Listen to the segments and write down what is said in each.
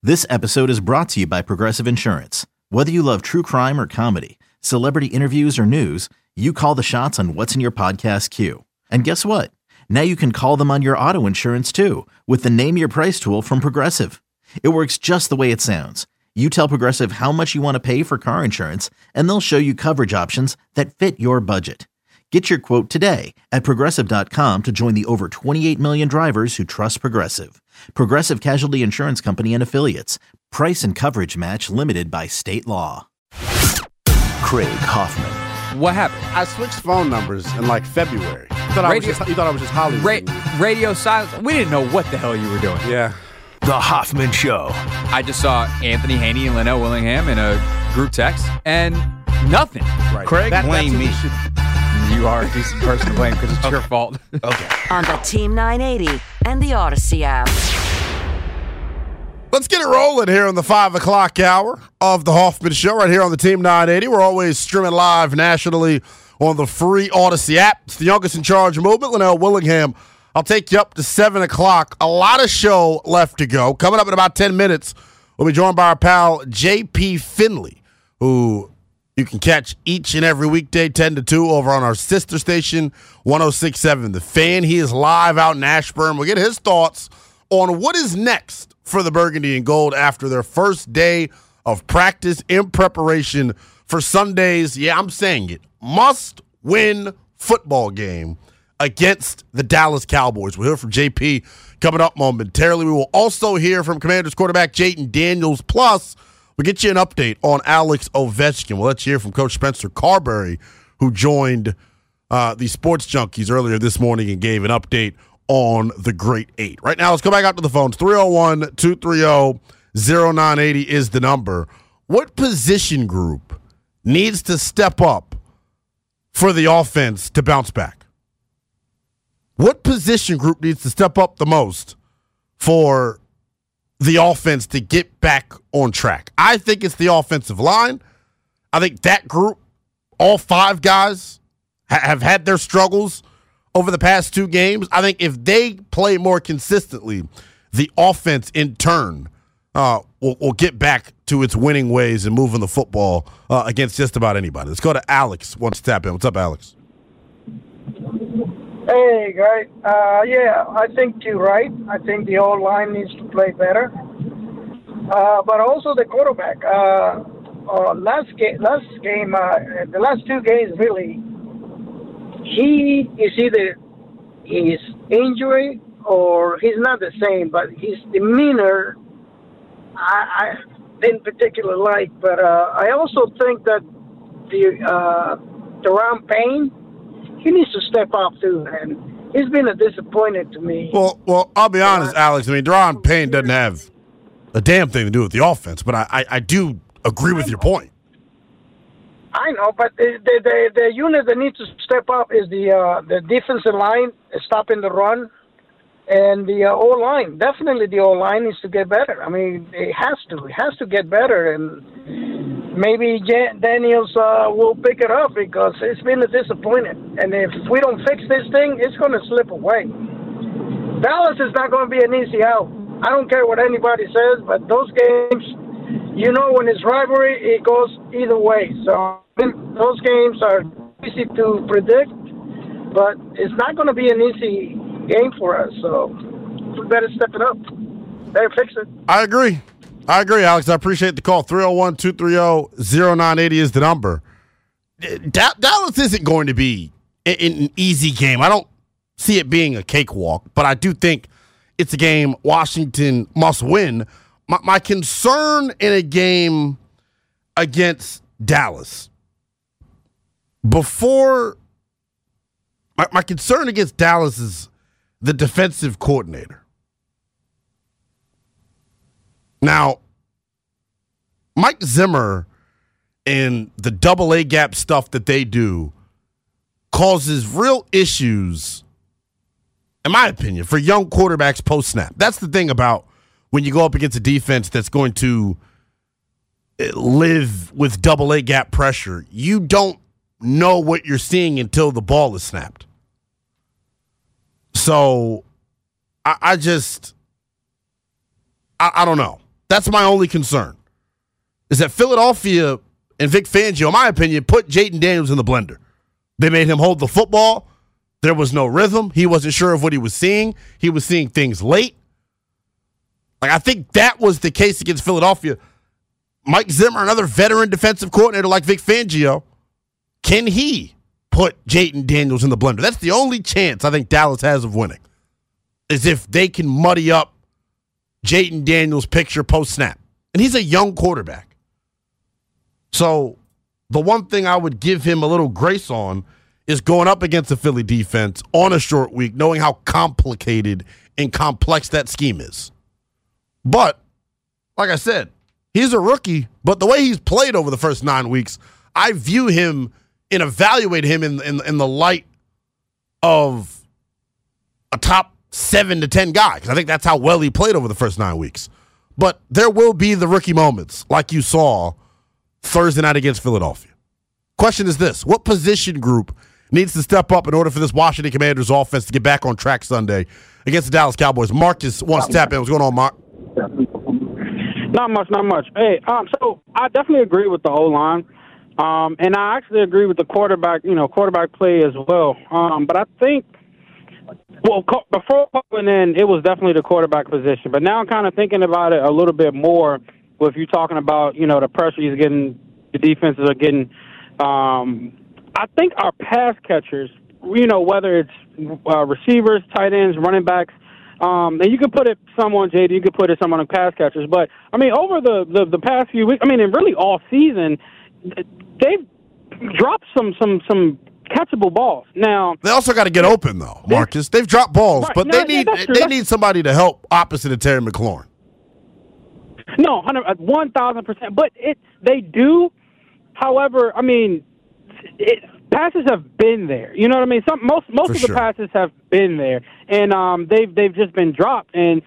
This episode is brought to you by Progressive Insurance. Whether you love true crime or comedy, celebrity interviews or news, you call the shots on what's in your podcast queue. And guess what? Now you can call them on your auto insurance too with the Name Your Price tool from Progressive. It works just the way it sounds. You tell Progressive how much you want to pay for car insurance, and they'll show you coverage options that fit your budget. Get your quote today at Progressive.com to join the over 28 million drivers who trust Progressive. Progressive Casualty Insurance Company and Affiliates. Price and coverage match limited by state law. Craig Hoffman. What happened? I switched phone numbers in like February. You thought I was just Hollywood. Radio silence. We didn't know what the hell you were doing. Yeah. The Hoffman Show. I just saw Anthony Haney and Linnell Willingham in a group text, and nothing. Right. Craig, blame me. You are a decent person to blame because it's your fault. Okay. On the Team 980 and the Odyssey app. Let's get it rolling here on the 5 o'clock hour of the Hoffman Show right here on the Team 980. We're always streaming live nationally on the free Odyssey app. It's the youngest in charge movement, Linnell Willingham. I'll take you up to 7 o'clock. A lot of show left to go. Coming up in about 10 minutes, we'll be joined by our pal J.P. Finley, who you can catch each and every weekday 10 to 2 over on our sister station, 106.7 The Fan. He is live out in Ashburn. We'll get his thoughts on what is next for the Burgundy and Gold after their first day of practice in preparation for Sunday's, yeah, I'm saying it, must-win football game against the Dallas Cowboys. We'll hear from JP coming up momentarily. We will also hear from Commanders quarterback Jayden Daniels. Plus, we'll get you an update on Alex Ovechkin. We'll let you hear from Coach Spencer Carberry, who joined the Sports Junkies earlier this morning and gave an update on the Great Eight. Right now, let's go back out to the phones. 301-230-0980 is the number. What position group needs to step up for the offense to bounce back? What position group needs to step up the most for the offense to get back on track? I think it's the offensive line. I think that group, all five guys, have had their struggles over the past two games. I think if they play more consistently, the offense in turn will get back to its winning ways and moving the football against just about anybody. Let's go to Alex. Wants to tap in. What's up, Alex? Hey, guys. Yeah, I think you're right. I think the old line needs to play better. But also the quarterback. Last game, the last two games, really, he is either his injury or he's not the same, but his demeanor I didn't particularly like. But I also think that the Daron Payne, he needs to step up too, and he's been a disappointment to me. Well, I'll be honest, Alex. I mean, Daron Payne doesn't have a damn thing to do with the offense, but I do agree with your point. I know, but the unit that needs to step up is the defensive line, stopping the run, and the O-line. Definitely the O-line needs to get better. I mean, it has to get better, and maybe Daniels will pick it up because it's been a disappointment. And if we don't fix this thing, it's going to slip away. Dallas is not going to be an easy out. I don't care what anybody says, but those games, you know, when it's rivalry, it goes either way. So those games are easy to predict, but it's not going to be an easy game for us. So we better step it up. Better fix it. I agree, Alex. I appreciate the call. 301-230-0980 is the number. Dallas isn't going to be an easy game. I don't see it being a cakewalk, but I do think it's a game Washington must win. My concern in a game against Dallas, my concern against Dallas is the defensive coordinator. Now, Mike Zimmer and the double A gap stuff that they do causes real issues, in my opinion, for young quarterbacks post-snap. That's the thing about when you go up against a defense that's going to live with double A gap pressure. You don't know what you're seeing until the ball is snapped. So I don't know. That's my only concern, is that Philadelphia and Vic Fangio, in my opinion, put Jayden Daniels in the blender. They made him hold the football. There was no rhythm. He wasn't sure of what he was seeing. He was seeing things late. Like, I think that was the case against Philadelphia. Mike Zimmer, another veteran defensive coordinator like Vic Fangio, can he put Jayden Daniels in the blender? That's the only chance I think Dallas has of winning, is if they can muddy up Jayden Daniels' picture post-snap. And he's a young quarterback. So the one thing I would give him a little grace on is going up against the Philly defense on a short week, knowing how complicated and complex that scheme is. But, like I said, he's a rookie, but the way he's played over the first 9 weeks, I view him and evaluate him in the light of a top 7 to 10 guy, because I think that's how well he played over the first 9 weeks. But there will be the rookie moments, like you saw Thursday night against Philadelphia. Question is this: what position group needs to step up in order for this Washington Commanders offense to get back on track Sunday against the Dallas Cowboys? Marcus wants to tap in. What's going on, Mark? Not much. Hey, so I definitely agree with the O-line. And I actually agree with the quarterback play as well. But I think, before going in, it was definitely the quarterback position. But now I'm kind of thinking about it a little bit more with you talking about, the pressure he's getting, the defenses are getting. I think our pass catchers, whether it's receivers, tight ends, running backs, and you can put it some on JD, you can put it some on the pass catchers. But, over the past few weeks, and really all season, they've dropped some catchable balls. Now they also got to get open, though, Marcus. They've dropped balls, but they need somebody to help opposite of Terry McLaurin. No, 1,000%. But they do. However, passes have been there. You know what I mean? Most of the passes have been there, and they've just been dropped, and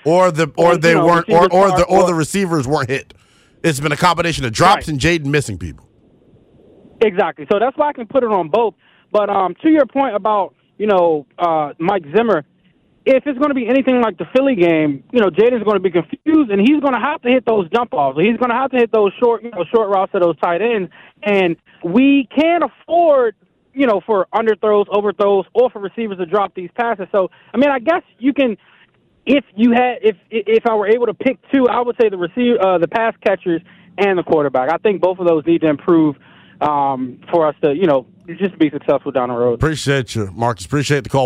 the receivers weren't hit. It's been a combination of drops and Jayden missing people. Exactly. So that's why I can put it on both. But to your point about Mike Zimmer, if it's going to be anything like the Philly game, Jayden's going to be confused, and he's going to have to hit those jump offs. He's going to have to hit those short routes to those tight ends, and we can't afford, for underthrows, overthrows, or for receivers to drop these passes. So, I guess you can, if I were able to pick two, I would say the pass catchers and the quarterback. I think both of those need to improve for us to, just be successful down the road. Appreciate you, Marcus. Appreciate the call.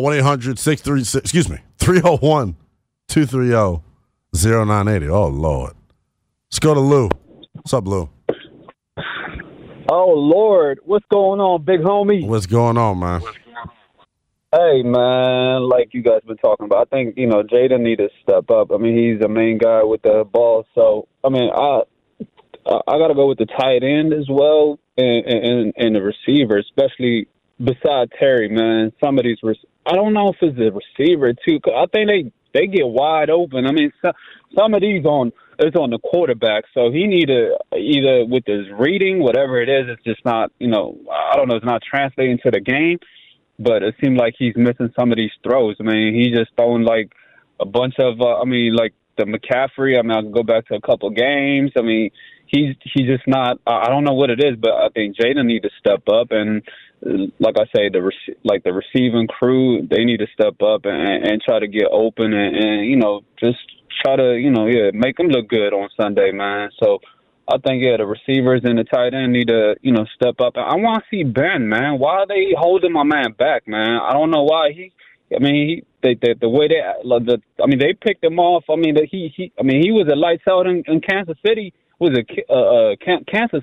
301-230-0980. Oh, Lord. Let's go to Lou. What's up, Lou? Oh, Lord. What's going on, big homie? What's going on, man? Hey, man, like you guys been talking about, I think, Jayden need to step up. He's the main guy with the ball. So, I got to go with the tight end as well and the receiver, especially beside Terry, man. Some of these I don't know if it's the receiver, too. I think they get wide open. Some of these it's on the quarterback. So he need to either with his reading, whatever it is, it's just not, I don't know, it's not translating to the game. But it seems like he's missing some of these throws. He's just throwing like a bunch of, like the McCaffrey. I can go back to a couple games. He's just not. I don't know what it is, but I think Jayden need to step up, and like I say, the receiving crew, they need to step up and try to get open and just try to make them look good on Sunday, man. So I think the receivers and the tight end need to step up. I want to see Ben, man. Why are they holding my man back, man? I don't know why the way they picked him off. He was a lights out in Kansas City. Was it Kansas?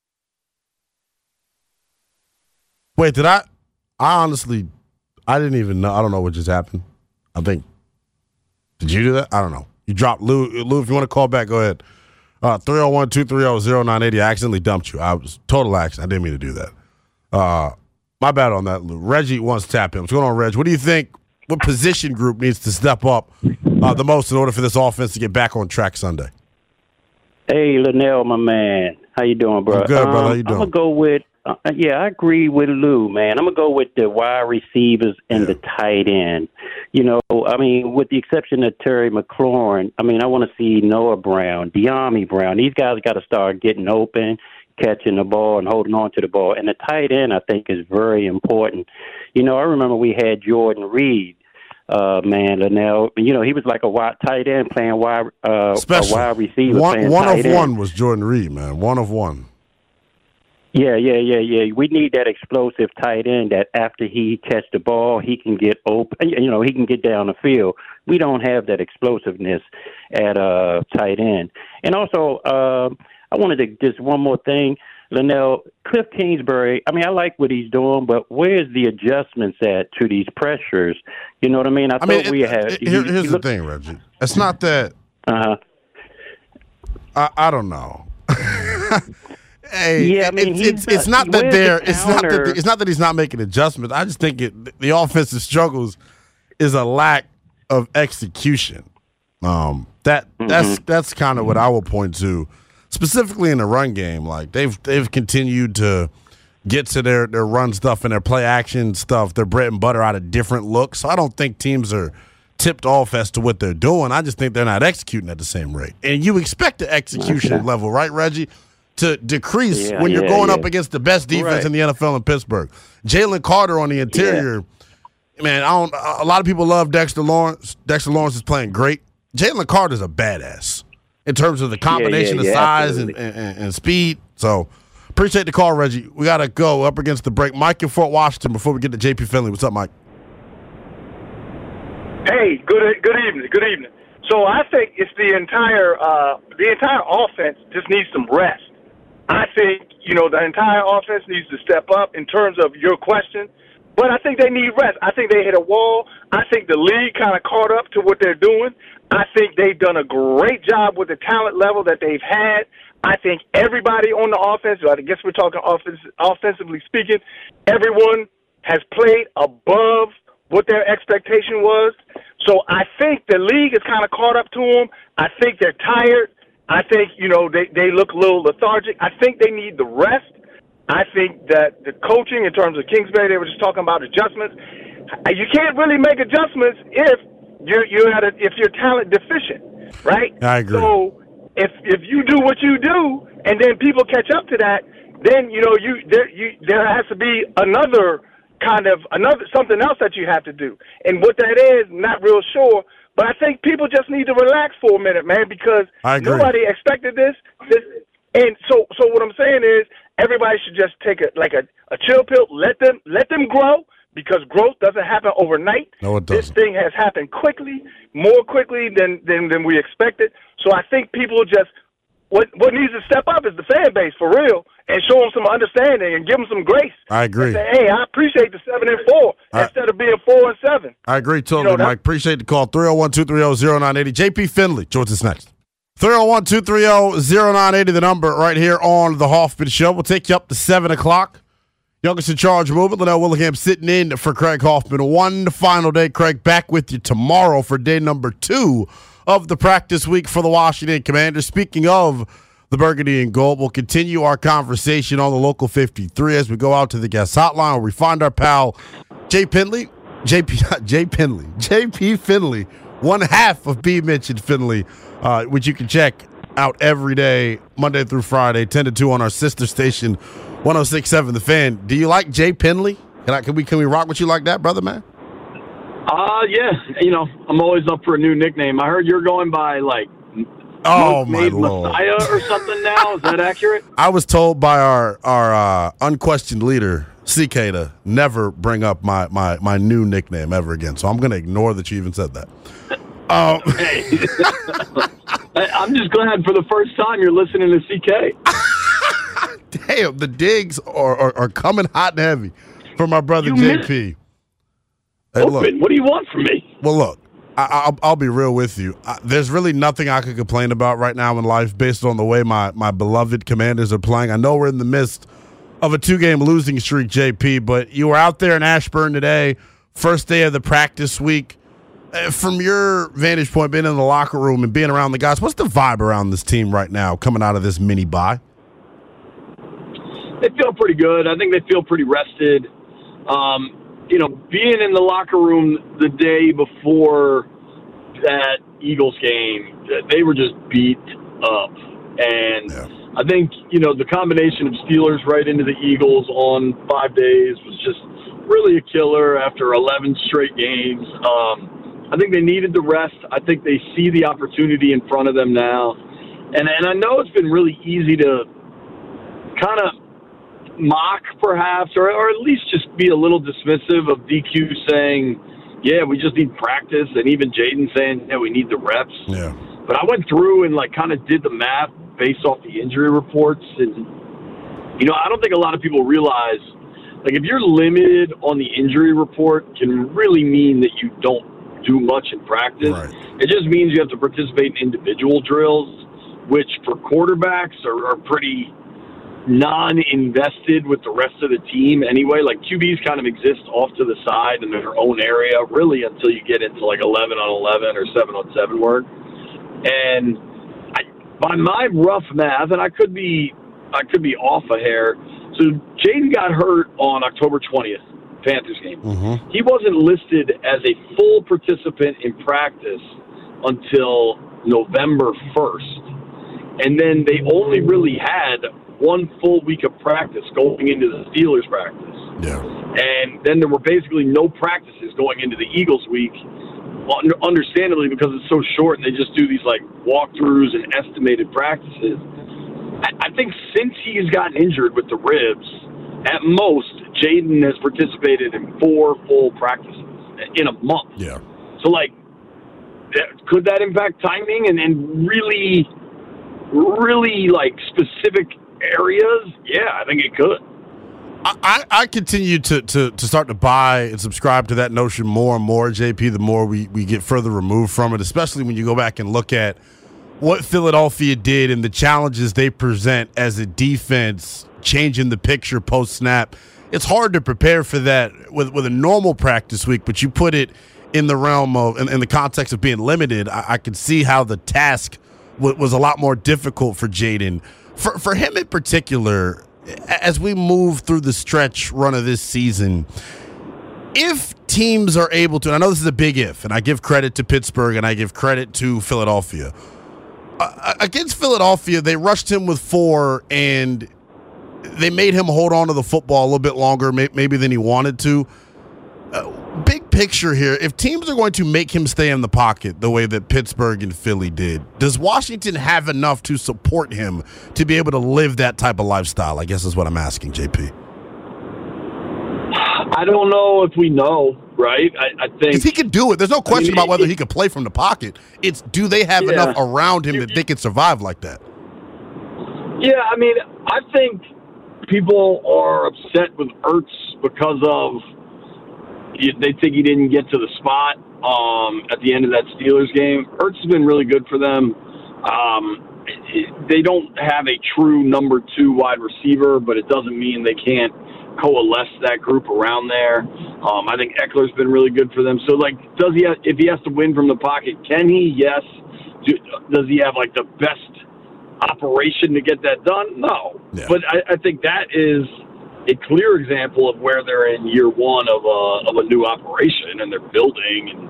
Wait, did I honestly, I didn't even know. I don't know what just happened. I think, did you do that? I don't know. You dropped Lou. Lou, if you want to call back, go ahead. 301-230-0980. I accidentally dumped you. I was total accident. I didn't mean to do that. My bad on that, Lou. Reggie wants to tap him. What's going on, Reg? What do you think? What position group needs to step up the most in order for this offense to get back on track Sunday? Hey, Linnell, my man. How you doing, bro? I'm good, brother. How you doing? I'm going to go with, I agree with Lou, man. I'm going to go with the wide receivers and the tight end I mean, with the exception of Terry McLaurin, I mean, I want to see Noah Brown, De'Ami Brown. These guys got to start getting open, catching the ball, and holding on to the ball. And the tight end, I think, is very important. I remember we had Jordan Reed, Linnell. He was like a wide tight end playing a wide receiver. One of one was Jordan Reed, man. One of one. Yeah. We need that explosive tight end that after he catch the ball, he can get open. He can get down the field. We don't have that explosiveness at tight end. And also, I wanted to just one more thing, Linnell. Cliff Kingsbury. I mean, I like what he's doing, but where's the adjustments at to these pressures? You know what I mean? I thought we had. Here's the thing, Reggie. It's not that. I don't know. Hey, yeah, I mean, it's not that it's not that he's not making adjustments. I just think the offensive struggles is a lack of execution. That's kind of what I will point to, specifically in the run game. Like they've continued to get to their run stuff and their play action stuff, their bread and butter out of different looks. So I don't think teams are tipped off as to what they're doing. I just think they're not executing at the same rate. And you expect the execution level, right, Reggie, to decrease when you're going up against the best defense in the NFL in Pittsburgh. Jalen Carter on the interior, man, a lot of people love Dexter Lawrence. Dexter Lawrence is playing great. Jalen Carter's a badass in terms of the combination of size and speed. So appreciate the call, Reggie. We got to go up against the break. Mike in Fort Washington before we get to JP Finley. What's up, Mike? Hey, good evening. Good evening. So I think it's the entire offense just needs some rest. I think, the entire offense needs to step up in terms of your question, but I think they need rest. I think they hit a wall. I think the league kind of caught up to what they're doing. I think they've done a great job with the talent level that they've had. I think everybody on the offense, I guess we're talking offensively speaking, everyone has played above what their expectation was. So I think the league is kind of caught up to them. I think they're tired. I think, they look a little lethargic. I think they need the rest. I think that the coaching in terms of Kingsbury, they were just talking about adjustments. You can't really make adjustments if you're talent deficient, right? I agree. So if you do what you do and then people catch up to that, then, there has to be another something else that you have to do. And what that is, not real sure. But I think people just need to relax for a minute, man, because nobody expected this. And so what I'm saying is everybody should just take a chill pill, let them grow, because growth doesn't happen overnight. No, it doesn't. This thing has happened more quickly than we expected. So I think people just what needs to step up is the fan base for real and show them some understanding and give them some grace. I agree. And say, hey, I appreciate the 7-4 instead of being 4-7. I agree totally, Mike. Appreciate the call. 301-230-0980. JP Finley joins us next. 301-230-0980, the number right here on the Hoffman Show. We'll take you up to 7 o'clock. Youngest in Charge movement. Linnell Willingham sitting in for Craig Hoffman. One final day. Craig, back with you tomorrow for day number 2 of the practice week for the Washington Commanders. Speaking of the Burgundy and Gold, we'll continue our conversation on the Local 53 as we go out to the guest hotline where we find our pal JP Finley, one half of B. Mitch and Finley, which you can check out every day, Monday through Friday, 10 to 2 on our sister station, 106.7 The Fan. Do you like Jay Penley? Can we rock with you like that, brother, man? Yeah. I'm always up for a new nickname. I heard you're going by, my Lord, Messiah or something now. Is that accurate? I was told by our unquestioned leader, CK, to never bring up my new nickname ever again. So I'm going to ignore that you even said that. Hey, I'm just glad for the first time you're listening to CK. Damn, the digs are coming hot and heavy for my brother JP. Hey, look, what do you want from me? Well, look, I'll be real with you. There's really nothing I could complain about right now in life based on the way my beloved Commanders are playing. I know we're in the midst of a 2-game losing streak, JP, but you were out there in Ashburn today, first day of the practice week. From your vantage point, being in the locker room and being around the guys, what's the vibe around this team right now coming out of this mini bye? They feel pretty good. I think they feel pretty rested. being in the locker room the day before that Eagles game, they were just beat up. And I think, the combination of Steelers right into the Eagles on 5 days was just really a killer after 11 straight games. I think they needed the rest. I think they see the opportunity in front of them now. And I know it's been really easy to kind of mock perhaps, or at least just be a little dismissive of DQ saying, yeah, we just need practice, and even Jaden saying, yeah, we need the reps. Yeah. But I went through and kind of did the math based off the injury reports, and I don't think a lot of people realize, if you're limited on the injury report, can really mean that you don't do much in practice. Right. It just means you have to participate in individual drills, which for quarterbacks are pretty non-invested with the rest of the team anyway. QBs kind of exist off to the side in their own area really until you get into 11-on-11 or 7-on-7 work. And by my rough math, and I could be off a hair, so Jaden got hurt on October 20th, Panthers game. Mm-hmm. He wasn't listed as a full participant in practice until November 1st. And then they only really had 1 full week of practice going into the Steelers practice. Yeah. And then there were basically no practices going into the Eagles week, understandably because it's so short and they just do these walkthroughs and estimated practices. I think since he's gotten injured with the ribs, at most, Jaden has participated in 4 full practices in a month. Yeah. So, could that impact timing and really specific areas? Yeah, I think it could. I continue to start to buy and subscribe to that notion more and more, JP, the more we get further removed from it, especially when you go back and look at what Philadelphia did and the challenges they present as a defense, changing the picture post-snap. It's hard to prepare for that with a normal practice week, but you put it in the realm of, in the context of being limited, I could see how the task was a lot more difficult for Jaden. For him in particular, as we move through the stretch run of this season, if teams are able to, and I know this is a big if, and I give credit to Pittsburgh and I give credit to Philadelphia. Against Philadelphia, they rushed him with 4, and they made him hold on to the football a little bit longer, maybe than he wanted to. Big picture here, if teams are going to make him stay in the pocket the way that Pittsburgh and Philly did, does Washington have enough to support him to be able to live that type of lifestyle, I guess is what I'm asking, JP. I don't know if we know, right? I think because he could do it. There's no question about whether he could play from the pocket. It's do they have enough around him that they can survive like that? Yeah, I think people are upset with Ertz because of they think he didn't get to the spot at the end of that Steelers game. Ertz has been really good for them. They don't have a true number 2 wide receiver, but it doesn't mean they can't coalesce that group around there. I think Eckler's been really good for them. So, does he if he has to win from the pocket, can he? Yes. Does he have, the best operation to get that done? No. Yeah. But I think that is a clear example of where they're in year 1 of a new operation, and they're building. And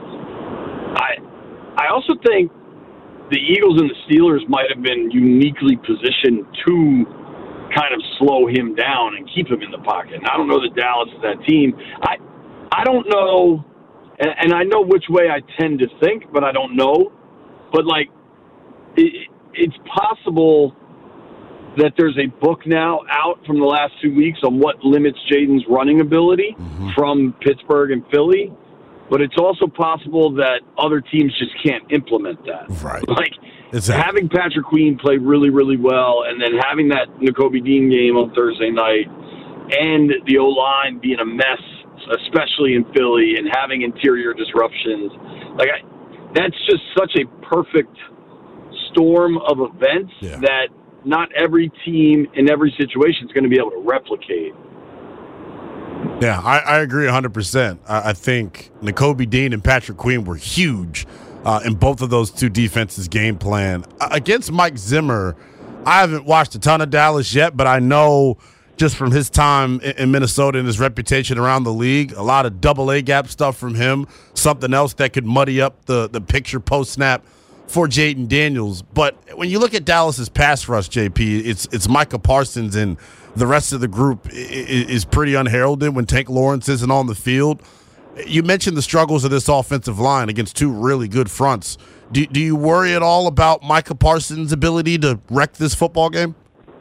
I also think the Eagles and the Steelers might have been uniquely positioned to kind of slow him down and keep him in the pocket. And I don't know that Dallas is that team. I don't know, and I know which way I tend to think, but I don't know. But, it's possible that there's a book now out from the last 2 weeks on what limits Jaden's running ability from Pittsburgh and Philly. But it's also possible that other teams just can't implement that. Right. Exactly. Having Patrick Queen play really, really well, and then having that Nakobe Dean game on Thursday night, and the O-line being a mess, especially in Philly, and having interior disruptions, that's just such a perfect storm of events that not every team in every situation is going to be able to replicate. Yeah, I agree 100%. I think Nakobe Dean and Patrick Queen were huge in both of those two defenses' game plan. Against Mike Zimmer, I haven't watched a ton of Dallas yet, but I know just from his time in Minnesota and his reputation around the league. A lot of double-A gap stuff from him, something else that could muddy up the picture post-snap for Jaden Daniels. But when you look at Dallas's pass rush, JP, it's Micah Parsons, and the rest of the group is pretty unheralded when Tank Lawrence isn't on the field. You mentioned the struggles of this offensive line against two really good fronts. Do you worry at all about Micah Parsons' ability to wreck this football game?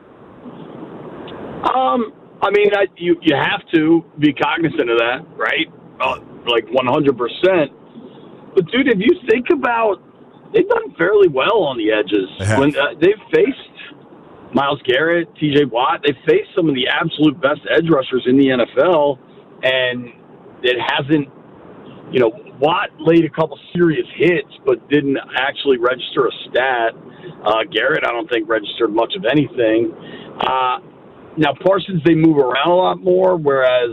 I mean, you have to be cognizant of that, right? Like 100%. But, dude, if you think about, they've done fairly well on the edges. When they've faced Myles Garrett, T.J. Watt, they've faced some of the absolute best edge rushers in the NFL, and it hasn't, Watt laid a couple serious hits, but didn't actually register a stat. Garrett, I don't think, registered much of anything. Now, Parsons, they move around a lot more, whereas,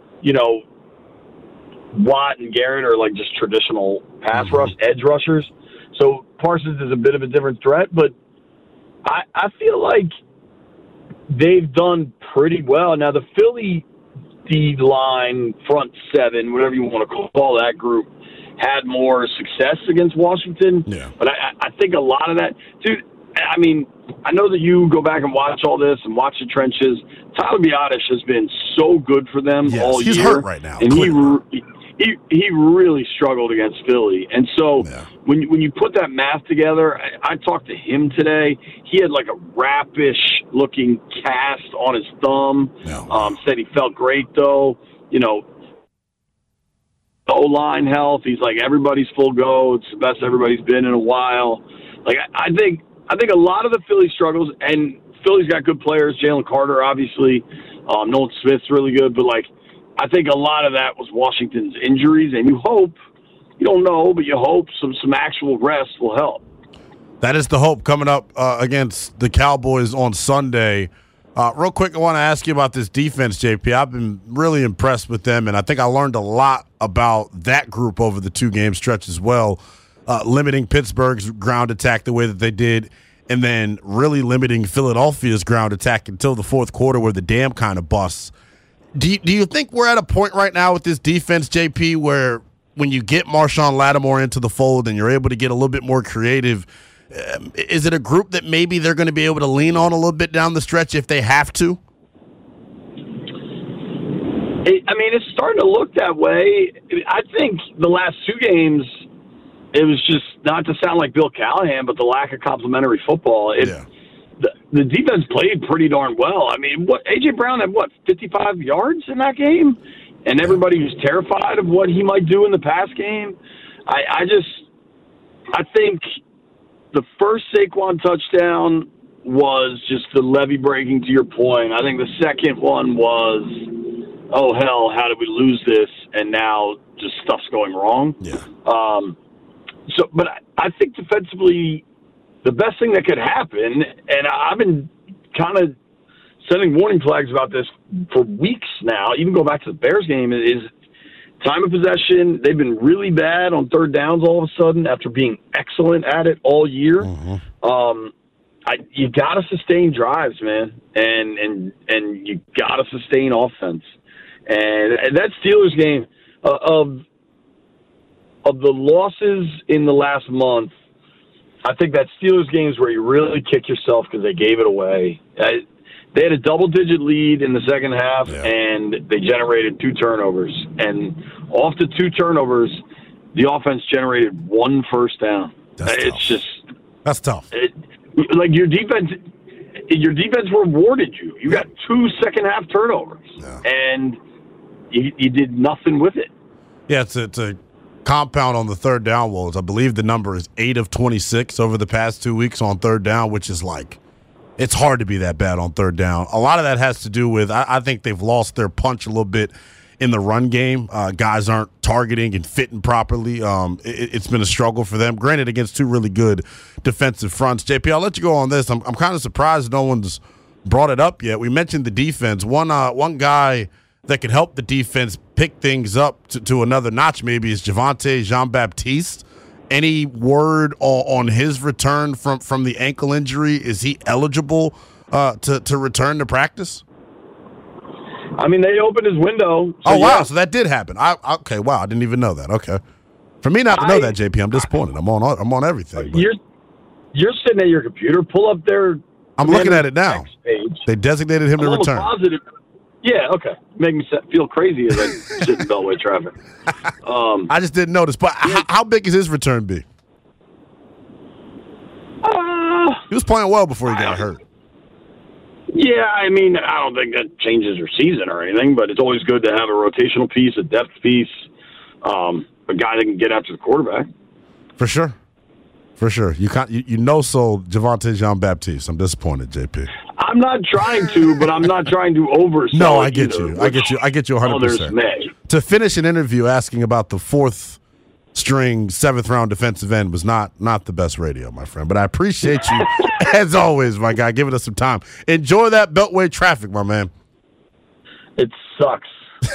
Watt and Garrett are like just traditional pass rush, edge rushers. So Parsons is a bit of a different threat, but I feel like they've done pretty well. Now, the Philly D-line, front seven, whatever you want to call that group, had more success against Washington. Yeah. But I think a lot of that, dude, I mean, I know that you go back and watch all this and watch the trenches. Tyler Biadasz has been so good for them all year. He's hurt right now. And he really struggled against Philly. And so when you put that math together, I talked to him today. He had like a rappish-looking cast on his thumb. Said he felt great, though. The O-line health, he's like, everybody's full go. It's the best everybody's been in a while. Like, I think a lot of the Philly struggles, and Philly's got good players. Jalen Carter, obviously. Nolan Smith's really good. But, like, I think a lot of that was Washington's injuries, and you don't know, but you hope some actual rest will help. That is the hope coming up against the Cowboys on Sunday. Real quick, I want to ask you about this defense, JP. I've been really impressed with them, and I think I learned a lot about that group over the two-game stretch as well, limiting Pittsburgh's ground attack the way that they did, and then really limiting Philadelphia's ground attack until the fourth quarter where the dam kind of busts. Do you think we're at a point right now with this defense, JP, where when you get Marshawn Lattimore into the fold and you're able to get a little bit more creative, is it a group that maybe they're going to be able to lean on a little bit down the stretch if they have to? It's starting to look that way. I think the last two games, it was just, not to sound like Bill Callahan, but the lack of complementary football. The defense played pretty darn well. I mean, A.J. Brown had, 55 yards in that game? And everybody was terrified of what he might do in the pass game. I think the first Saquon touchdown was just the levee breaking, to your point. I think the second one was, oh, hell, how did we lose this? And now just stuff's going wrong. Yeah. But I think defensively, the best thing that could happen, and I've been kind of sending warning flags about this for weeks now, even go back to the Bears game, is time of possession. They've been really bad on third downs all of a sudden after being excellent at it all year. Mm-hmm. You got to sustain drives, man, and you got to sustain offense. And that Steelers game, of the losses in the last month, I think that Steelers game is where you really kick yourself because they gave it away. They had a double-digit lead in the second half, and they generated 2 turnovers. And off the 2 turnovers, the offense generated 1 first down. That's tough. Like your defense rewarded you. You got 2 second-half turnovers, and you did nothing with it. Yeah, it's a compound on the third down woes. I believe the number is 8 of 26 over the past 2 weeks on third down, which is like, it's hard to be that bad on third down. A lot of that has to do with, I think they've lost their punch a little bit in the run game. Guys aren't targeting and fitting properly. It's been a struggle for them. Granted, against 2 really good defensive fronts. JP, I'll let you go on this. I'm kind of surprised no one's brought it up yet. We mentioned the defense. One guy that could help the defense pick things up to another notch maybe is Javonte Jean-Baptiste. Any word on his return from the ankle injury? Is he eligible to return to practice? I mean, they opened his window. So oh, wow. So that did happen. Okay, wow. I didn't even know that. Okay. For me not to know that, JP, I'm disappointed. I'm on everything. But. You're sitting at your computer. Pull up their. I'm looking at it now. Page. They designated him to return. Positive. Yeah, okay. Make me feel crazy as I sit in Beltway traffic. I just didn't notice. But how big is his return be? He was playing well before he got hurt. Yeah, I mean, I don't think that changes your season or anything, but it's always good to have a rotational piece, a depth piece, a guy that can get after the quarterback. For sure. For sure. You sold Javonte Jean-Baptiste. I'm disappointed, JP. I'm not trying to, but I'm not trying to oversell. No, I get you. I get you 100%. To finish an interview asking about the fourth string, seventh round defensive end was not the best radio, my friend. But I appreciate you, as always, my guy, giving us some time. Enjoy that Beltway traffic, my man. It sucks.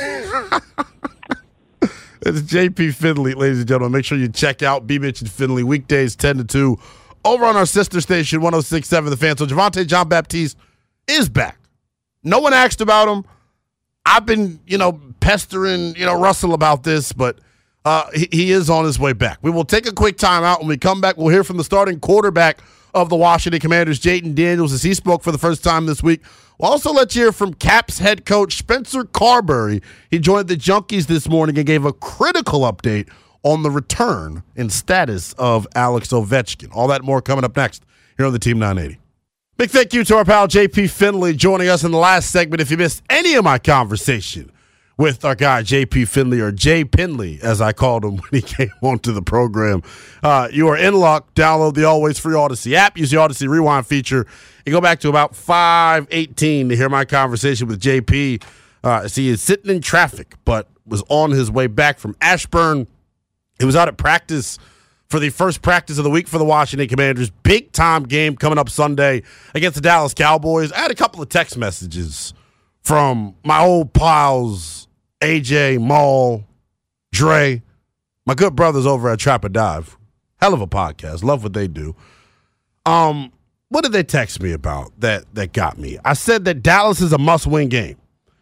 It's JP Finley, ladies and gentlemen. Make sure you check out B-Mitch and Finley weekdays 10 to 2 over on our sister station, 106.7 The Fan. So Javonte Jean-Baptiste is back. No one asked about him. I've been, pestering, Russell about this, but he is on his way back. We will take a quick time out. When we come back, we'll hear from the starting quarterback of the Washington Commanders, Jayden Daniels, as he spoke for the first time this week. We'll also let you hear from Caps head coach Spencer Carberry. He joined the Junkies this morning and gave a critical update on the return and status of Alex Ovechkin. All that and more coming up next here on the Team 980. Big thank you to our pal JP Finley joining us in the last segment. If you missed any of my conversation with our guy JP Finley, or Jay Pinley, as I called him when he came onto the program, you are in luck. Download the always free Odyssey app. Use the Odyssey Rewind feature. You go back to about 5:18 to hear my conversation with JP. He is sitting in traffic, but was on his way back from Ashburn. He was out at practice for the first practice of the week for the Washington Commanders. Big-time game coming up Sunday against the Dallas Cowboys. I had a couple of text messages from my old pals, AJ, Maul, Dre, my good brothers over at Trap or Dive. Hell of a podcast. Love what they do. What did they text me about that got me? I said that Dallas is a must-win game.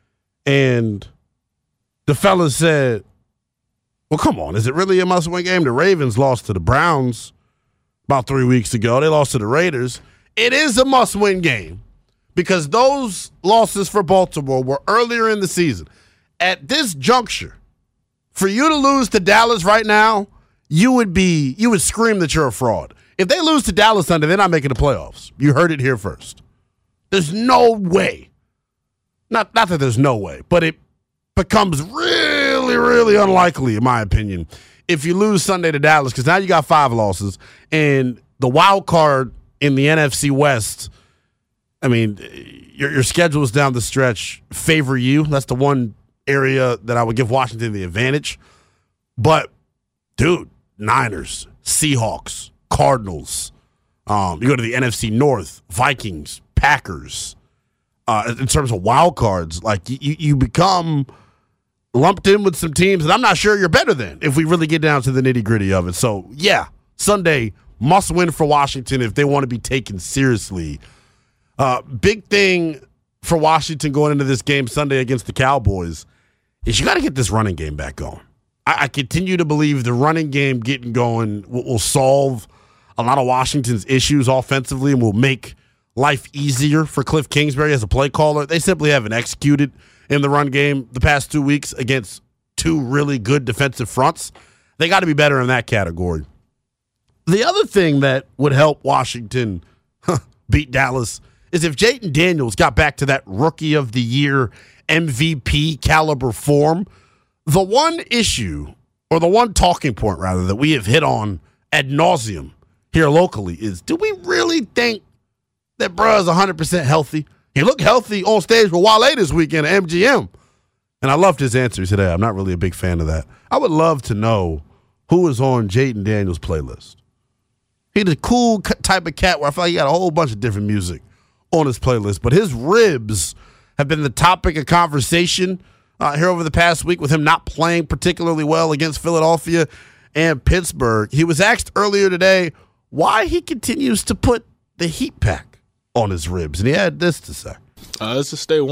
And the fellas said, well, come on. Is it really a must-win game? The Ravens lost to the Browns about 3 weeks ago. They lost to the Raiders. It is a must-win game because those losses for Baltimore were earlier in the season. At this juncture, for you to lose to Dallas right now, you would scream that you're a fraud. If they lose to Dallas Sunday, they're not making the playoffs. You heard it here first. There's no way. Not that there's no way, but it becomes really, really unlikely, in my opinion, if you lose Sunday to Dallas, because now you got 5 losses, and the wild card in the NFC West, I mean, your schedules down the stretch favor you. That's the one area that I would give Washington the advantage. But, dude, Niners, Seahawks, Cardinals, you go to the NFC North, Vikings, Packers. In terms of wild cards, like you become lumped in with some teams that I'm not sure you're better than if we really get down to the nitty-gritty of it. So, yeah, Sunday must win for Washington if they want to be taken seriously. Big thing for Washington going into this game Sunday against the Cowboys is you got to get this running game back going. I continue to believe the running game getting going will solve a lot of Washington's issues offensively and will make life easier for Cliff Kingsbury as a play caller. They simply haven't executed in the run game the past 2 weeks against 2 really good defensive fronts. They got to be better in that category. The other thing that would help Washington beat Dallas is if Jayden Daniels got back to that rookie of the year MVP caliber form. The one issue, or the one talking point rather, that we have hit on ad nauseum here locally is, do we really think that bruh is 100% healthy? He looked healthy on stage with Wale this weekend at MGM. And I loved his answer today. I'm not really a big fan of that. I would love to know who is on Jayden Daniels' playlist. He's a cool type of cat where I feel like he got a whole bunch of different music on his playlist. But his ribs have been the topic of conversation here over the past week with him not playing particularly well against Philadelphia and Pittsburgh. He was asked earlier today why he continues to put the heat pack on his ribs, and he had this to say. It's to stay warm.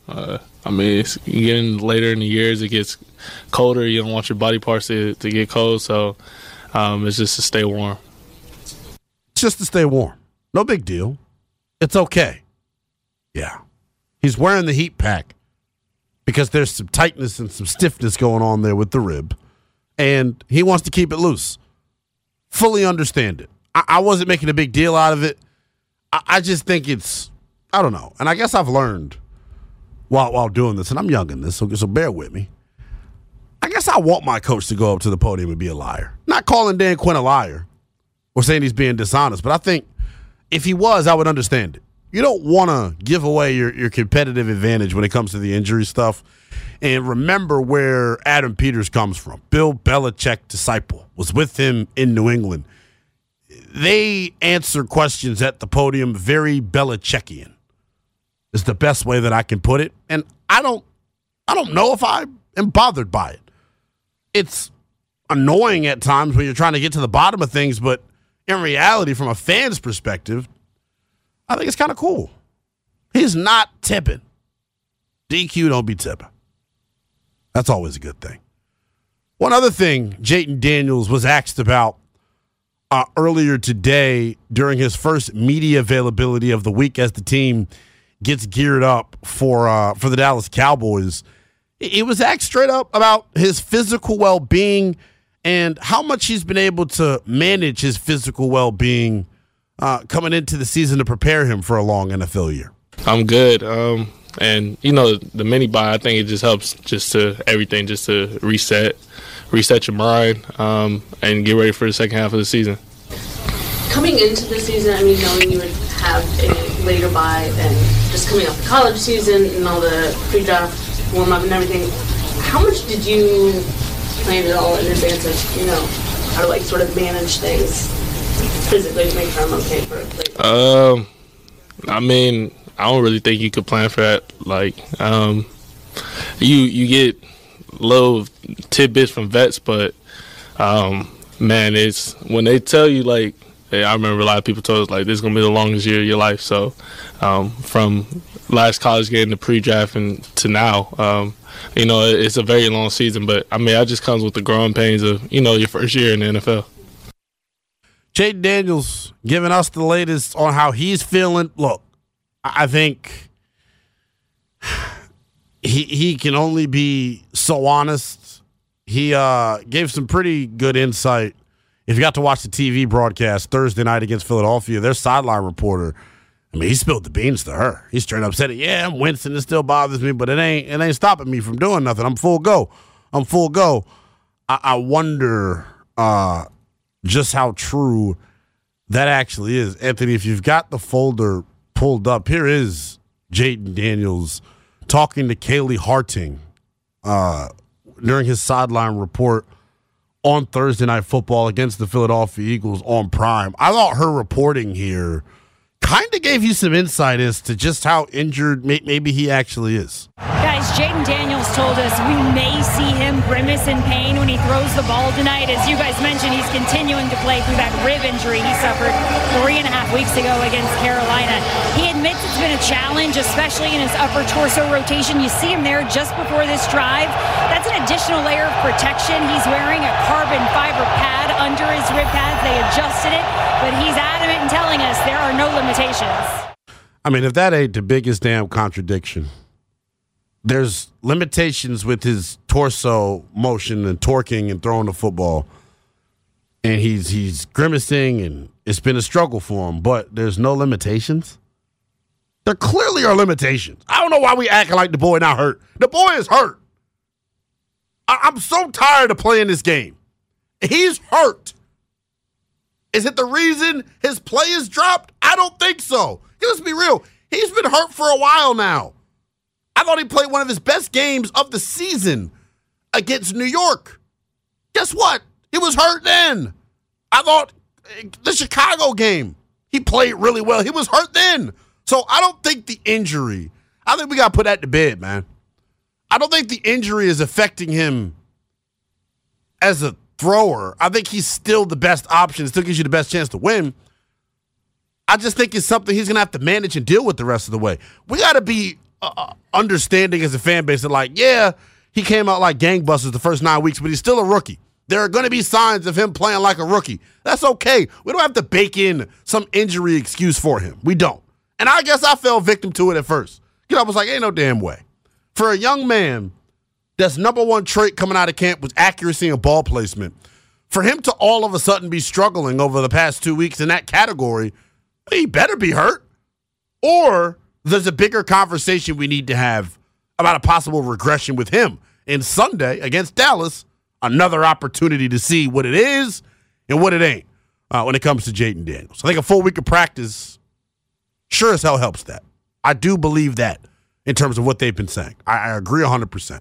It's getting later in the years, it gets colder. You don't want your body parts to get cold, so it's just to stay warm. It's just to stay warm. No big deal. It's okay. Yeah. He's wearing the heat pack because there's some tightness and some stiffness going on there with the rib, and he wants to keep it loose. Fully understand it. I wasn't making a big deal out of it. I just think it's, I don't know. And I guess I've learned while doing this, and I'm young in this, so bear with me. I guess I want my coach to go up to the podium and be a liar. Not calling Dan Quinn a liar or saying he's being dishonest, but I think if he was, I would understand it. You don't want to give away your competitive advantage when it comes to the injury stuff. And remember where Adam Peters comes from. Bill Belichick disciple, was with him in New England. They answer questions at the podium very Belichickian is the best way that I can put it. And I don't know if I am bothered by it. It's annoying at times when you're trying to get to the bottom of things, but in reality, from a fan's perspective, I think it's kind of cool. He's not tipping. DQ, don't be tipping. That's always a good thing. One other thing Jayden Daniels was asked about earlier today during his first media availability of the week as the team gets geared up for the Dallas Cowboys. He was asked straight up about his physical well-being and how much he's been able to manage his physical well-being coming into the season to prepare him for a long NFL year. I'm good. And, the mini bye, I think it just helps just to reset your mind and get ready for the second half of the season. Coming into the season, knowing you would have a later bye and just coming off the college season and all the pre-draft warm-up and everything, how much did you plan it all in advance of, how to sort of manage things physically to make sure I'm okay for later? I don't really think you could plan for that. You get little tidbits from vets, but it's when they tell you I remember a lot of people told us this is gonna be the longest year of your life. So from last college game to pre-draft and to now, it's a very long season. But that just comes with the growing pains of your first year in the NFL. Jayden Daniels giving us the latest on how he's feeling. Look, I think he can only be so honest. He gave some pretty good insight. If you got to watch the TV broadcast Thursday night against Philadelphia, their sideline reporter, he spilled the beans to her. He straight up said it. Yeah, I'm wincing. It still bothers me, but it ain't stopping me from doing nothing. I'm full go. I wonder just how true that actually is. Anthony, if you've got the folder pulled up, here is Jayden Daniels talking to Kaylee Harting during his sideline report on Thursday Night Football against the Philadelphia Eagles on Prime. I thought her reporting here kind of gave you some insight as to just how injured maybe he actually is. Guys, Jayden Daniels told us we may see him grimace in pain when he throws the ball tonight. As you guys mentioned, he's continuing to play through that rib injury he suffered 3.5 weeks ago against Carolina. He admits it's been a challenge, especially in his upper torso rotation. You see him there just before this drive. That's an additional layer of protection. He's wearing a carbon fiber pad under his rib pads. They adjusted it, but he's adamant in telling us there are no limitations. If that ain't the biggest damn contradiction. There's limitations with his torso motion and torquing and throwing the football. And he's grimacing, and it's been a struggle for him, but there's no limitations? There clearly are limitations. I don't know why we acting like the boy not hurt. The boy is hurt. I'm so tired of playing this game. He's hurt. Is it the reason his play is dropped? I don't think so. Let's be real. He's been hurt for a while now. I thought he played one of his best games of the season against New York. Guess what? He was hurt then. I thought the Chicago game, he played really well. He was hurt then. So I don't think the injury, I think we got to put that to bed, man. I don't think the injury is affecting him as a thrower. I think he's still the best option. It still gives you the best chance to win. I just think it's something he's going to have to manage and deal with the rest of the way. We got to be understanding as a fan base that, like, yeah, he came out like gangbusters the first 9 weeks, but he's still a rookie. There are going to be signs of him playing like a rookie. That's okay. We don't have to bake in some injury excuse for him. We don't. And I guess I fell victim to it at first. I was like, ain't no damn way. For a young man, that's number one trait coming out of camp was accuracy and ball placement. For him to all of a sudden be struggling over the past 2 weeks in that category, he better be hurt. Or there's a bigger conversation we need to have about a possible regression with him. And Sunday against Dallas, another opportunity to see what it is and what it ain't when it comes to Jayden Daniels. I think a full week of practice sure as hell helps that. I do believe that in terms of what they've been saying. I agree 100%.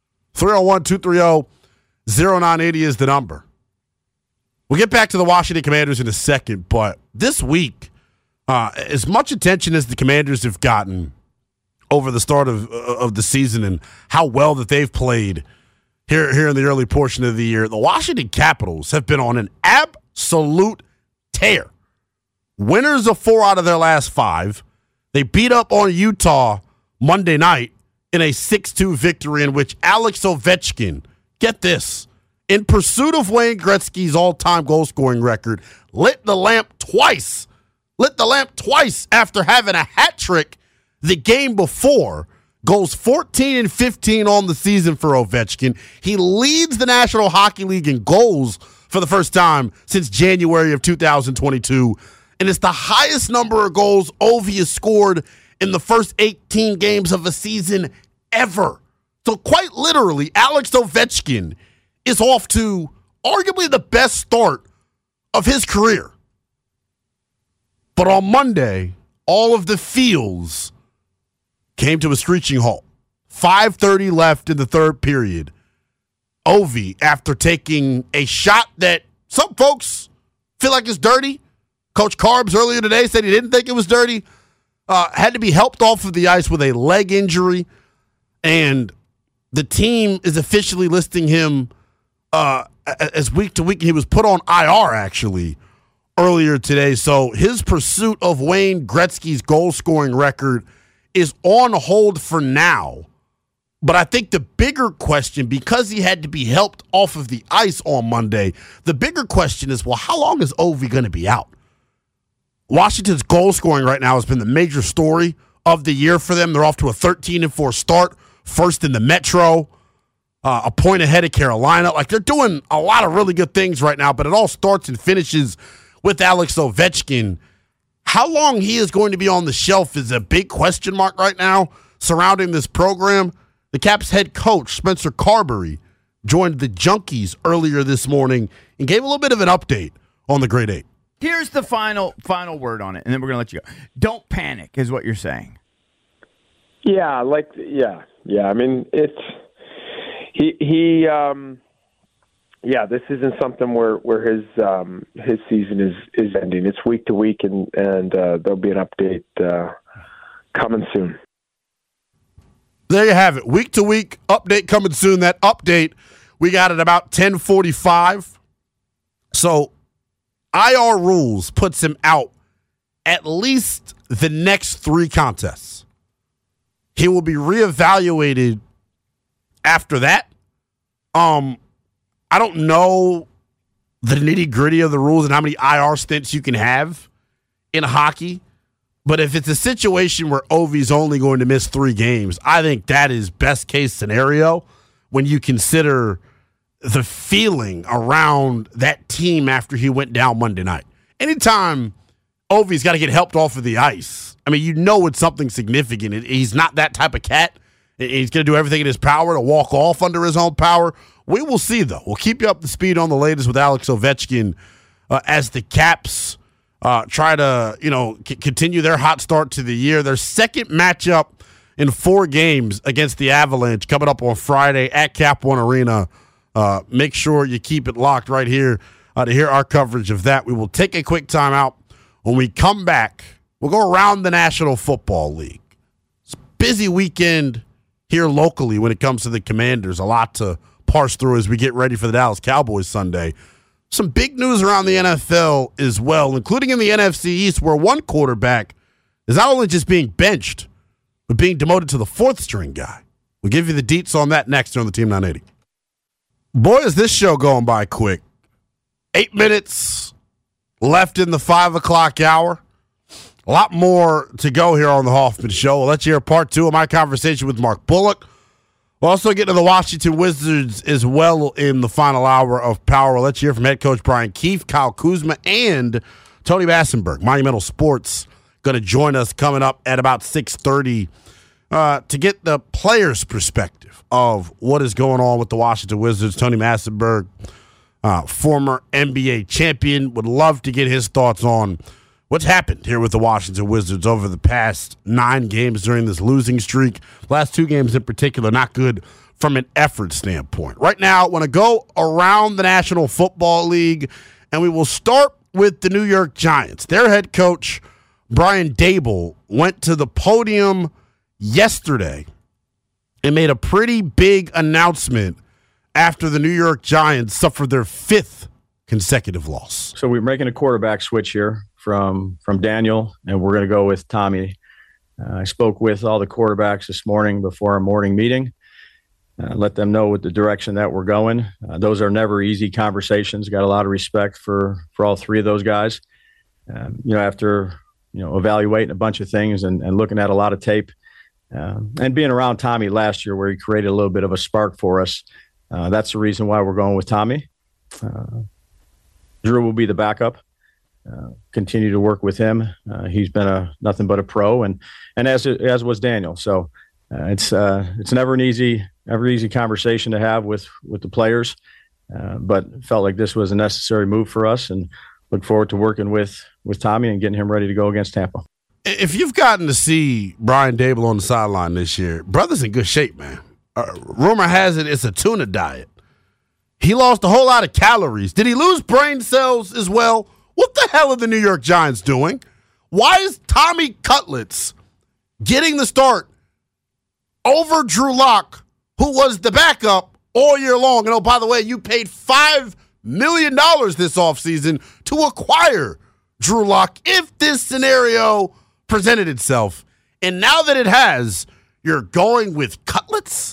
301-230-0980 is the number. We'll get back to the Washington Commanders in a second, but this week, as much attention as the Commanders have gotten over the start of the season and how well that they've played here in the early portion of the year, the Washington Capitals have been on an absolute tear. Winners of 4 out of their last 5. They beat up on Utah Monday night in a 6-2 victory in which Alex Ovechkin, get this, in pursuit of Wayne Gretzky's all-time goal-scoring record, lit the lamp twice after having a hat trick the game before. Goes 14 and 15 on the season for Ovechkin. He leads the National Hockey League in goals for the first time since January of 2022. And it's the highest number of goals Ovi has scored in the first 18 games of a season ever. So quite literally, Alex Ovechkin is off to arguably the best start of his career. But on Monday, all of the feels came to a screeching halt. 5:30 left in the third period. Ovi, after taking a shot that some folks feel like is dirty, Coach Carbs earlier today said he didn't think it was dirty, had to be helped off of the ice with a leg injury, and the team is officially listing him as week to week. He was put on IR, actually, earlier today. So his pursuit of Wayne Gretzky's goal-scoring record is on hold for now. But I think the bigger question, because he had to be helped off of the ice on Monday, the bigger question is, well, how long is Ovi going to be out? Washington's goal scoring right now has been the major story of the year for them. They're off to a 13-4 start, first in the Metro, a point ahead of Carolina. Like, they're doing a lot of really good things right now, but it all starts and finishes with Alex Ovechkin. How long he is going to be on the shelf is a big question mark right now surrounding this program. The Caps head coach, Spencer Carberry, joined the Junkies earlier this morning and gave a little bit of an update on the Great Eight. Here's the final word on it, and then we're going to let you go. Don't panic is what you're saying. Yeah, yeah. I mean, it's this isn't something where his season is ending. It's week to week, and there'll be an update coming soon. There you have it. Week to week update coming soon. That update we got at about 10:45. So IR rules puts him out at least the next 3 contests. He will be reevaluated after that. I don't know the nitty-gritty of the rules and how many IR stints you can have in hockey. But if it's a situation where Ovi's only going to miss 3 games, I think that is best case scenario when you consider the feeling around that team after he went down Monday night. Anytime Ovi's got to get helped off of the ice, I mean, you know it's something significant. He's not that type of cat. He's going to do everything in his power to walk off under his own power. We will see, though. We'll keep you up to speed on the latest with Alex Ovechkin as the Caps try to, continue their hot start to the year. Their second matchup in 4 games against the Avalanche coming up on Friday at Cap One Arena. Make sure you keep it locked right here to hear our coverage of that. We will take a quick time out. When we come back, we'll go around the National Football League. It's a busy weekend here locally when it comes to the Commanders. A lot to parse through as we get ready for the Dallas Cowboys Sunday. Some big news around the NFL as well, including in the NFC East, where one quarterback is not only just being benched, with being demoted to the fourth-string guy. We'll give you the deets on that next on the Team 980. Boy, is this show going by quick. 8 minutes left in the 5 o'clock hour. A lot more to go here on the Hoffman Show. We'll let you hear part 2 of my conversation with Mark Bullock. We'll also get to the Washington Wizards as well in the final hour of Power. We'll let you hear from head coach Brian Keefe, Kyle Kuzma, and Tony Massenberg. Monumental Sports going to join us coming up at about 6:30 to get the players' perspective of what is going on with the Washington Wizards. Tony Massenberg, former NBA champion, would love to get his thoughts on what's happened here with the Washington Wizards over the past 9 games during this losing streak. Last 2 games in particular, not good from an effort standpoint. Right now, I want to go around the National Football League, and we will start with the New York Giants. Their head coach, Brian Daboll, went to the podium yesterday and made a pretty big announcement after the New York Giants suffered their 5th consecutive loss. So we're making a quarterback switch here from Daniel, and we're going to go with Tommy. I spoke with all the quarterbacks this morning before our morning meeting. Let them know what the direction that we're going. Those are never easy conversations. Got a lot of respect for all 3 of those guys. After evaluating a bunch of things and looking at a lot of tape, and being around Tommy last year where he created a little bit of a spark for us, that's the reason why we're going with Tommy. Drew will be the backup. Continue to work with him. He's been nothing but a pro, and as was Daniel. So it's never an easy conversation to have with the players, but felt like this was a necessary move for us, and look forward to working with Tommy and getting him ready to go against Tampa. If you've gotten to see Brian Daboll on the sideline this year, brother's in good shape, man. Rumor has it it's a tuna diet. He lost a whole lot of calories. Did he lose brain cells as well? What the hell are the New York Giants doing? Why is Tommy Cutlets getting the start over Drew Lock, who was the backup all year long? And, oh, by the way, you paid $5 million this offseason to acquire Drew Lock if this scenario presented itself. And now that it has, you're going with Cutlets?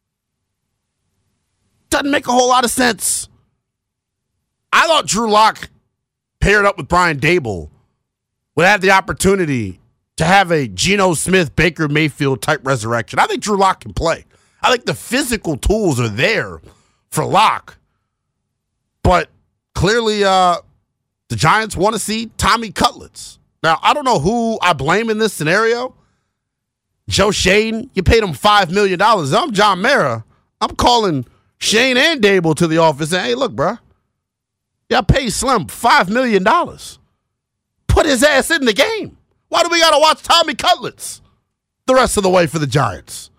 Doesn't make a whole lot of sense. I thought Drew Lock paired up with Brian Daboll would have the opportunity to have a Geno Smith, Baker Mayfield type resurrection. I think Drew Lock can play. I think the physical tools are there for Lock. But clearly the Giants want to see Tommy Cutlets. Now, I don't know who I blame in this scenario. Joe Shane, you paid him $5 million. I'm John Mara. I'm calling Shane and Daboll to the office and, hey, look, bro. Y'all pay Slim $5 million. Put his ass in the game. Why do we got to watch Tommy Cutlets the rest of the way for the Giants?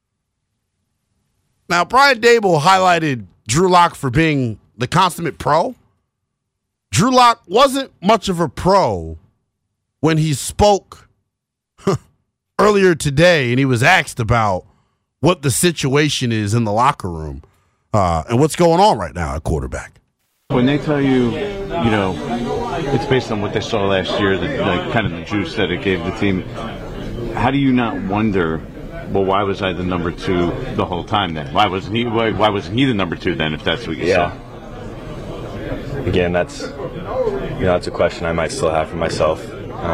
Now, Brian Daboll highlighted Drew Lock for being the consummate pro. Drew Lock wasn't much of a pro when he spoke earlier today and he was asked about what the situation is in the locker room and what's going on right now at quarterback. When they tell you, it's based on what they saw last year, kind of the juice that it gave the team, how do you not wonder, well, why was I the number 2 the whole time then? Why wasn't he the number 2 then, if that's what you saw? Again, that's a question I might still have for myself.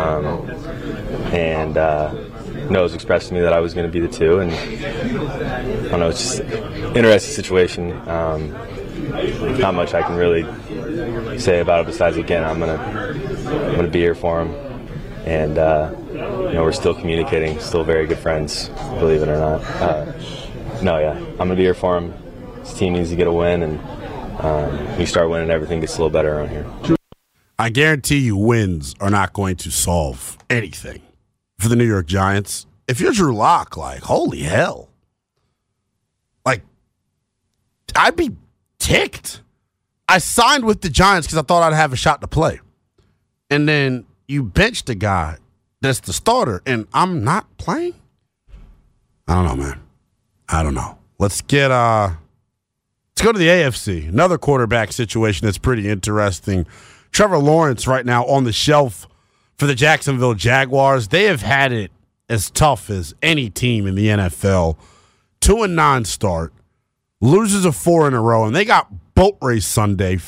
Nose expressed to me that I was going to be the 2, and I don't know, it's just an interesting situation. Not much I can really say about it besides, again, I'm gonna be here for him, and we're still communicating, still very good friends, believe it or not. I'm gonna be here for him. This team needs to get a win, and when you start winning, everything gets a little better around here. I guarantee you wins are not going to solve anything for the New York Giants. If you're Drew Lock, holy hell. I'd be ticked. I signed with the Giants because I thought I'd have a shot to play. And then you benched a guy that's the starter, and I'm not playing? I don't know, man. I don't know. Let's go to the AFC. Another quarterback situation that's pretty interesting. Trevor Lawrence right now on the shelf for the Jacksonville Jaguars. They have had it as tough as any team in the NFL. 2-9 start, loses a 4 in a row, and they got boat race Sunday,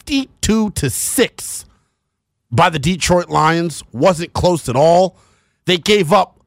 52-6 by the Detroit Lions. Wasn't close at all. They gave up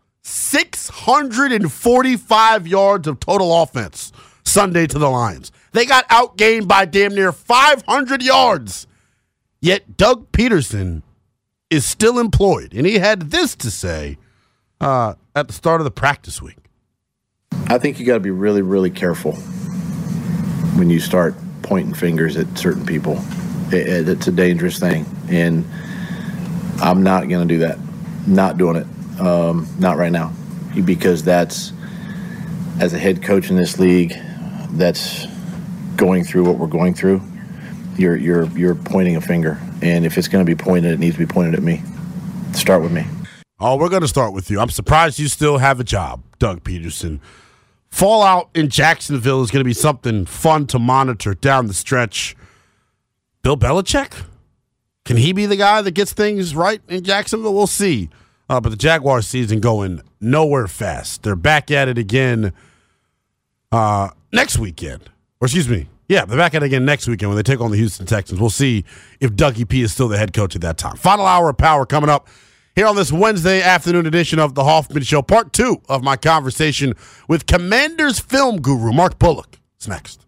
645 yards of total offense Sunday to the Lions. They got outgained by damn near 500 yards. Yet Doug Peterson is still employed, and he had this to say at the start of the practice week. I think you got to be really, really careful when you start pointing fingers at certain people. It's a dangerous thing, and I'm not going to do that. Not doing it. Not right now, because that's, as a head coach in this league, that's going through what we're going through. You're pointing a finger, and if it's going to be pointed, it needs to be pointed at me. Start with me. Oh, we're going to start with you. I'm surprised you still have a job, Doug Peterson. Fallout in Jacksonville is going to be something fun to monitor down the stretch. Bill Belichick? Can he be the guy that gets things right in Jacksonville? We'll see. But the Jaguars season going nowhere fast. They're back at it again next weekend. Or excuse me. Yeah, they're back at it again next weekend when they take on the Houston Texans. We'll see if Dougie P is still the head coach at that time. Final hour of power coming up here on this Wednesday afternoon edition of The Hoffman Show. Part 2 of my conversation with Commanders film guru Mark Bullock. It's next.